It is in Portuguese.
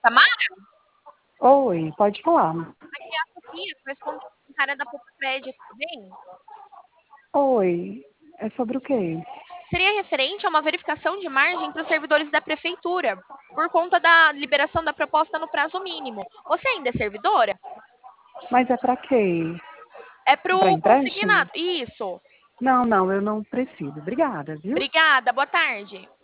Samara? Oi, pode falar. Aqui é a Sofia, correspondente da Popcred, tudo bem? Oi, é sobre o quê? Seria referente a uma verificação de margem para os servidores da prefeitura, por conta da liberação da proposta no prazo mínimo. Você ainda é servidora? Mas é para quê? É para É para o empréstimo? consignado. Isso. Não, eu não preciso. Obrigada, viu? Obrigada, boa tarde.